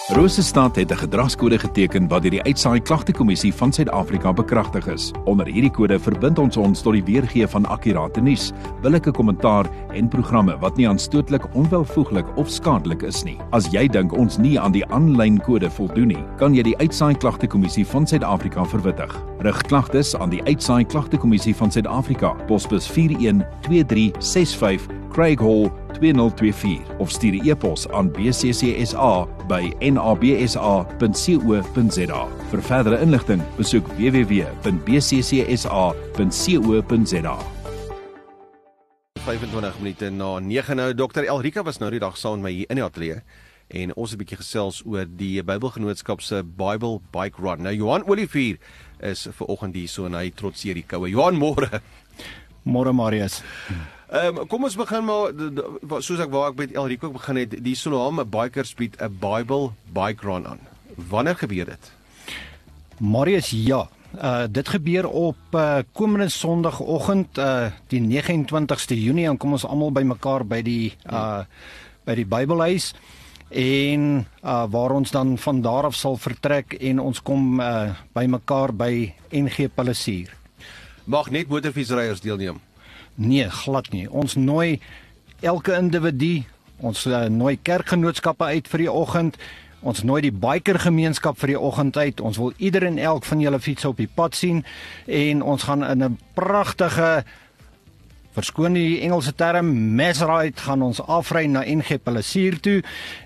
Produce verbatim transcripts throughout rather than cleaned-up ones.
Rosestad het 'n gedragskode geteken wat deur die Uitsaai Klagtekommissie van Suid-Afrika bekragtig is. Onder hierdie kode verbind ons ons tot die weergee van akkurate nuus, billike kommentaar en programme wat nie aanstootlik, onwelvoeglik of skadelik is nie. As jy dink ons nie aan die aanlyn kode voldoen nie, kan jy die Uitsaai Klagtekommissie van Suid-Afrika verwittig. Rig klagtes aan die Uitsaai Klagtekommissie van Suid-Afrika, posbus vier een twee drie ses vyf, Craig Hall twee nul twee vier of stuur 'n e-pos aan b c c s a by n a b s a punt co punt z a. Vir verdere inligting, besoek w w w punt b c c s a punt co punt z a. vyfentwintig minute na negen nou. dokter Elrika was nou die dag saam met my hier in die ateljee en ons het 'n bietjie gesels oor die Bybelgenootskap se Bible Bike Run. Nou Johan Olivier is vanoggend hier so en hy trotseer die koue. Johan, môre. Môre Marius. Ehm um, kom ons begin maar soos ek waar ek met Elrika begin het, die Siloam Bikers bied 'n Bible Bike Run aan. Wanneer gebeur dit? Marius, ja. Uh, dit gebeur op uh, komende Sondagoggend, uh, die nege en twintigste Junie, en kom ons almal bymekaar by die uh, by die Bybelhuis en uh, waar ons dan van daar af sal vertrek en ons kom uh, bymekaar by N G Palisier. Mag net motorfietsryers deelneem? Nee, glad nie. Ons nooi elke individu, ons uh, nooi kerkgenootskappe uit vir die oggend. Ons nooi die bikergemeenskap vir die oggend uit. Ons wil ieder en elk van julle fietsse op die pad sien en ons gaan in 'n pragtige, verskoon die Engelse term, mass ride, gaan ons afry na N G Palisier toe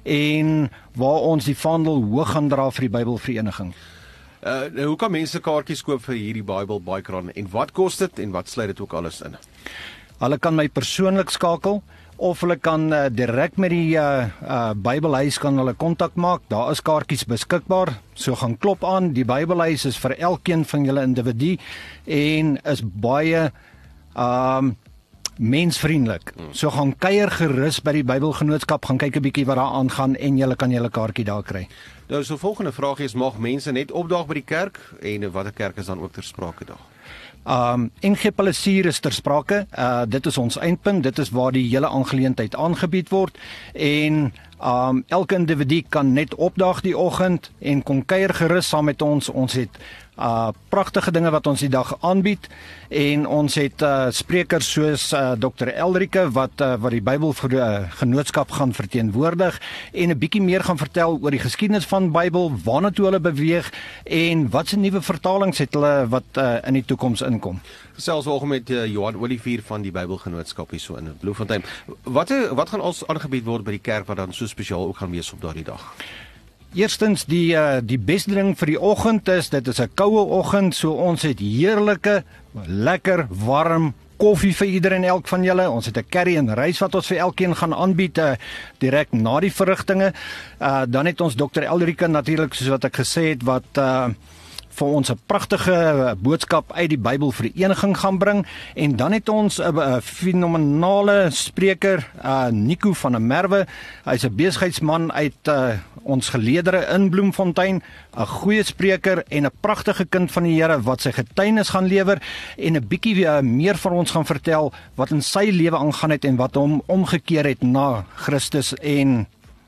en waar ons die vaandel hoog gaan dra vir die Bybelvereniging. Uh, nou, hoe kan mense kaartjies koop vir hierdie Bible Bike Run en wat kos dit en wat sluit dit ook alles in? Hulle kan my persoonlik skakel of hulle kan uh, direk met die uh, uh, Bybelhuis kan hulle kontak maak. Daar is kaartjies beskikbaar. So gaan klop aan. Die Bybelhuis is vir elkeen van julle individu en is baie um, mensvriendelik. So gaan kuier gerus by die Bybelgenootskap, gaan kyk 'n bietjie wat daar aangaan en julle kan julle kaartjie daar kry. Nou, so volgende vraag is, mag mense net opdaag by die kerk en watter kerk is dan ook ter sprake daar? Um, N G Palisier is ter sprake, uh, dit is ons eindpunt, dit is waar die hele aangeleentheid aangebied word en um, elke individu kan net opdaag die oggend en kom kuier gerus saam met ons. Ons het uh, pragtige dinge wat ons die dag aanbied en ons het uh, sprekers soos uh, dokter Elrika wat, uh, wat die Bybelgenootskap gaan verteenwoordig en 'n bietjie meer gaan vertel oor die geskiedenis van Bybel, waarna toe hulle beweeg en wat se nuwe vertalings het hulle wat uh, in die toekoms inkom. Gesels vanoggend met uh, Johan Olivier van die Bybelgenootskap hier so in Bloemfontein. Wat wat gaan ons aangebied word by die kerk wat dan so spesiaal ook gaan wees op daardie dag? Eerstens die uh, die beste ding vir die oggend is, dit is 'n koue oggend, so ons het heerlike, lekker, warm koffie vir ieder en elk van julle. Ons het 'n curry en rys wat ons vir elkeen gaan aanbied uh, direk na die verrigtinge. Uh, dan het ons dokter Elrika natuurlik, soos wat ek gesê het, wat uh, vir ons 'n pragtige boodskap uit die Bybelvereniging gaan bring en dan het ons 'n fenominale spreker, uh, Nico van der Merwe. Hy's 'n besigheidsman uit uh, ons geleedere in Bloemfontein, 'n goeie spreker en 'n pragtige kind van die Here wat sy getuienis gaan lewer en 'n bietjie uh, meer vir ons gaan vertel wat in sy lewe aangaan het en wat hom omgekeer het na Christus en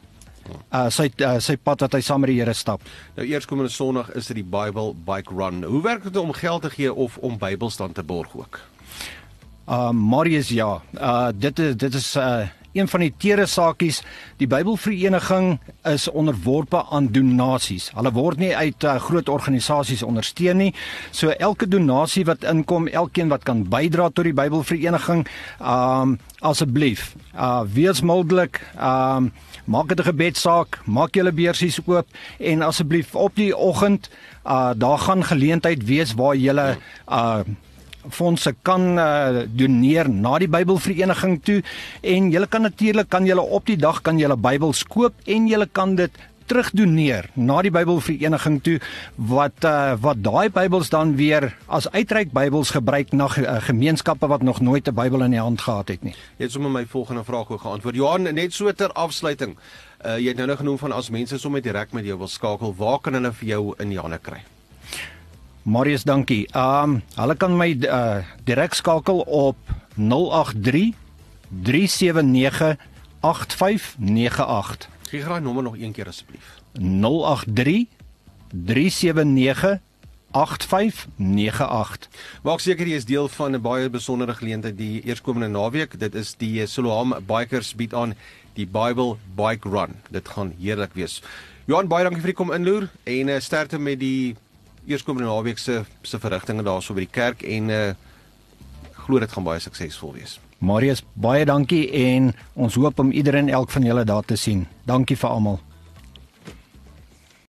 Uh, sy, uh, sy pad wat hy saam met die Here stap. Nou eerskomende Sondag is dit die Bible Bike Run. Hoe werk dit om geld te gee of om Bybelstand te borg ook? Uh, Marius, ja, uh, dit is, dit is uh, een van die tere saakies. Die Bybelvereniging is onderworpe aan donasies. Hulle word nie uit uh, groot organisasies ondersteun nie. So elke donasie wat inkom, elkeen wat kan bydra tot die Bybelvereniging, um, asseblief, uh, wees mildelik, um, maak dit 'n gebedsaak, maak julle beursies oop en asseblief op die oggend, uh, daar gaan geleentheid wees waar julle uh, fondse kan uh, doneer na die Bybelvereniging toe en julle kan natuurlik kan julle op die dag kan julle Bybels koop en julle kan dit terugdoneer na die Bybelvereniging toe wat uh, wat daai Bybels dan weer as uitreik Bybels gebruik na uh, gemeenskappe wat nog nooit 'n Bybel in die hand gehad het nie. Jy het sommer my volgende vraag ook geantwoord. Johan, net so ter afsluiting. Uh, jy het nou nou genoem van as mense sommer direk met jou wil skakel, waar kan hulle vir jou in die hande kry? Marius, dankie. Um, hulle kan my uh, direk skakel op nul agt drie, drie sewe nege, agt vyf nege agt. Gee graag nommer nog een keer asseblief. nul agt drie, drie sewe nege, agt vyf nege agt. Maak seker jy is deel van 'n baie besondere geleentheid die eerskomende naweek. Dit is die Siloam Bikers bied aan die Bible Bike Run. Dit gaan heerlik wees. Johan, baie dankie vir die kom inloer en uh, sterkte met die eerskomende naweek se se verrigtinge daarso by die kerk en uh, glo dit gaan baie suksesvol wees. Marius, baie dankie en ons hoop om iedereen elk van julle daar te sien. Dankie vir almal.